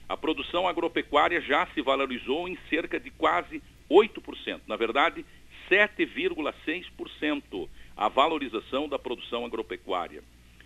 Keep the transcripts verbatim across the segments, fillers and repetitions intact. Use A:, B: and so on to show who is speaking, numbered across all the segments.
A: A produção agropecuária já se valorizou em cerca de quase oito por cento. Na verdade, sete vírgula seis por cento a valorização da produção agropecuária.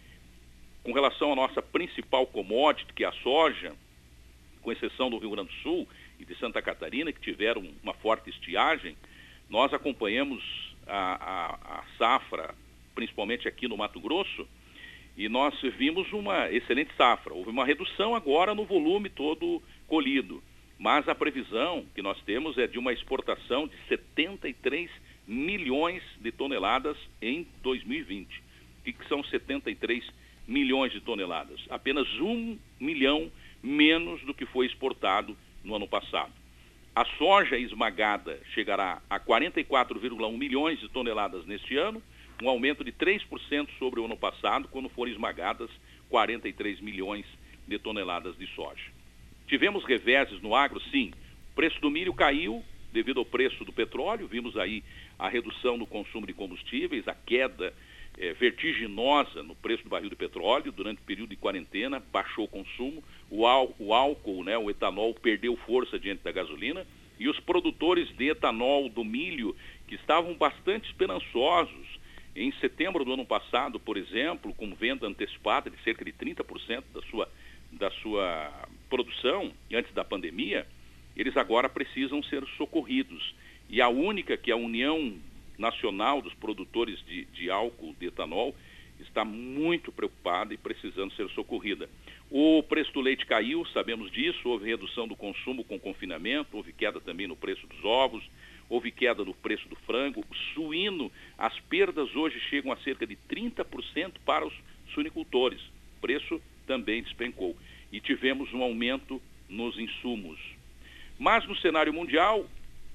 A: Com relação à nossa principal commodity, que é a soja, com exceção do Rio Grande do Sul e de Santa Catarina, que tiveram uma forte estiagem, nós acompanhamos a, a, a safra, principalmente aqui no Mato Grosso, e nós vimos uma excelente safra. Houve uma redução agora no volume todo colhido, mas a previsão que nós temos é de uma exportação de setenta e três milhões de toneladas em dois mil e vinte. O que, que são setenta e três milhões de toneladas? Apenas um milhão menos do que foi exportado no ano passado. A soja esmagada chegará a quarenta e quatro vírgula um milhões de toneladas neste ano, um aumento de três por cento sobre o ano passado, quando foram esmagadas quarenta e três milhões de toneladas de soja. Tivemos reveses no agro, sim. O preço do milho caiu devido ao preço do petróleo, vimos aí a redução no consumo de combustíveis, a queda é, vertiginosa no preço do barril de petróleo durante o período de quarentena, baixou o consumo, o, ál o álcool, né, o etanol perdeu força diante da gasolina, e os produtores de etanol do milho, que estavam bastante esperançosos, em setembro do ano passado, por exemplo, com venda antecipada de cerca de trinta por cento da sua, da sua produção, antes da pandemia, eles agora precisam ser socorridos. E a única, que é a União Nacional dos Produtores de, de Álcool, de Etanol, está muito preocupada e precisando ser socorrida. O preço do leite caiu, sabemos disso, houve redução do consumo com confinamento, houve queda também no preço dos ovos, houve queda no preço do frango. O suíno, as perdas hoje chegam a cerca de trinta por cento para os suinicultores. O preço também despencou. E tivemos um aumento nos insumos. Mas no cenário mundial,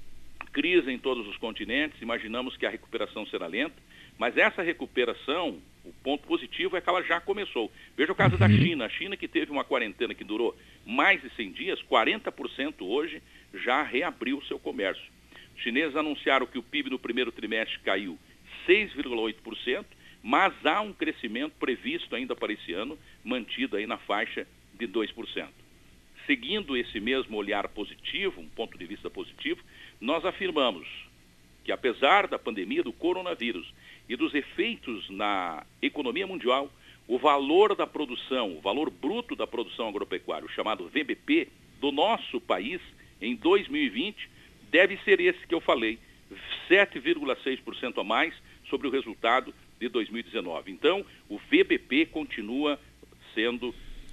A: crise em todos os continentes, imaginamos que a recuperação será lenta, mas essa recuperação, o ponto positivo é que ela já começou. Veja o caso da China. A China, que teve uma quarentena que durou mais de cem dias, quarenta por cento hoje já reabriu o seu comércio. Os chineses anunciaram que o P I B no primeiro trimestre caiu seis vírgula oito por cento, mas há um crescimento previsto ainda para esse ano, mantido aí na faixa de dois por cento. Seguindo esse mesmo olhar positivo, um ponto de vista positivo, nós afirmamos que, apesar da pandemia do coronavírus e dos efeitos na economia mundial, o valor da produção, o valor bruto da produção agropecuária, o chamado V B P, do nosso país, em dois mil e vinte, deve ser esse que eu falei, sete vírgula seis por cento a mais sobre o resultado de dois mil e dezenove. Então, o V B P continua sendo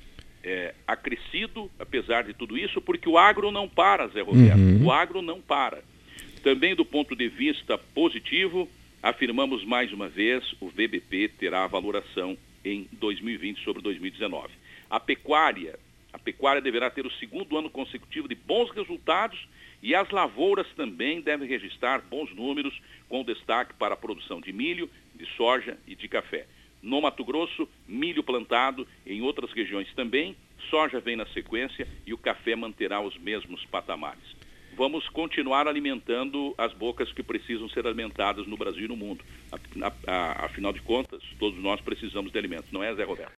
A: é, acrescido, apesar de tudo isso, porque o agro não para, Zé Roberto. Uhum. O agro não para. Também do ponto de vista positivo, afirmamos mais uma vez, o V B P terá valoração em dois mil e vinte sobre dois mil e dezenove. A pecuária, a pecuária deverá ter o segundo ano consecutivo de bons resultados e as lavouras também devem registrar bons números, com destaque para a produção de milho, de soja e de café. No Mato Grosso, milho plantado, em outras regiões também, soja vem na sequência e o café manterá os mesmos patamares. Vamos continuar alimentando as bocas que precisam ser alimentadas no Brasil e no mundo. A, a, a, afinal de contas, todos nós precisamos de alimentos, não é, Zé Roberto?